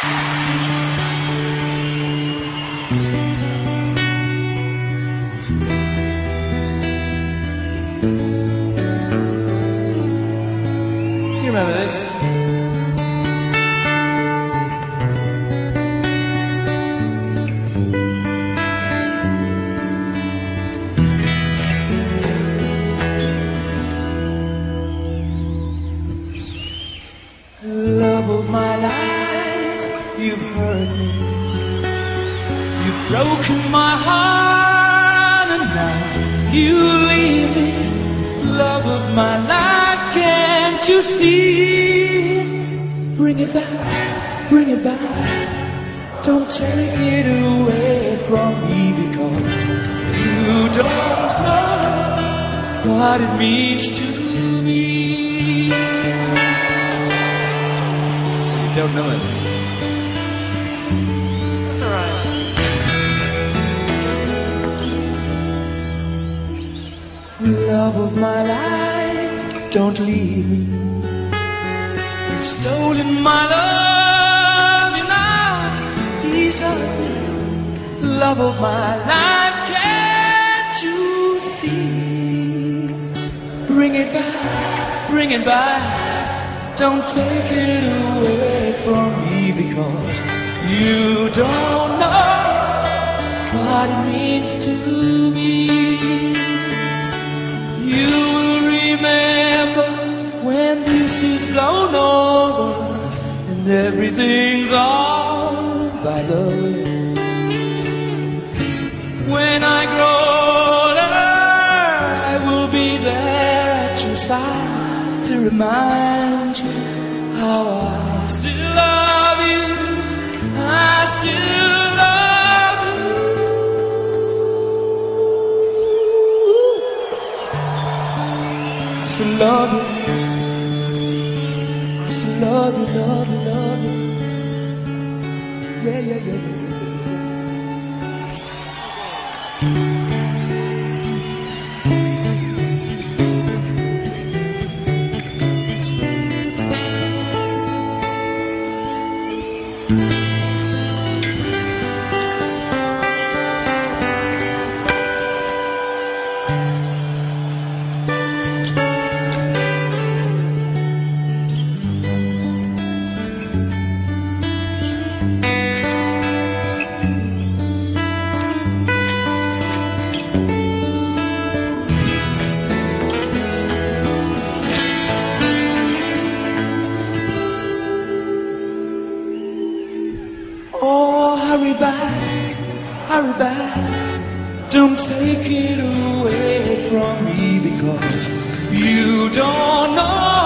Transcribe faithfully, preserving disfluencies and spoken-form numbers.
You remember this? Love of my life, you've hurt me. You've broken my heart, and now you leave me. Love of my life, can't you see? Bring it back, bring it back. Don't take it away from me, because you don't know what it means to me. You don't know it. That's all right. Love of my life, don't leave me. You've stolen my love, you're not deserving. Love of my life, can't you see? Bring it back, bring it back. Don't take it away from me, because you don't know what it means to me. You will remember when this is blown over and everything's all by love. When I grow older, I will be there at your side to remind you how I still love you. I still love you. Still love you. Still love you, love you, love you. Yeah, yeah, yeah, yeah. Oh, hurry back, hurry back. Don't take it away from me, because you don't know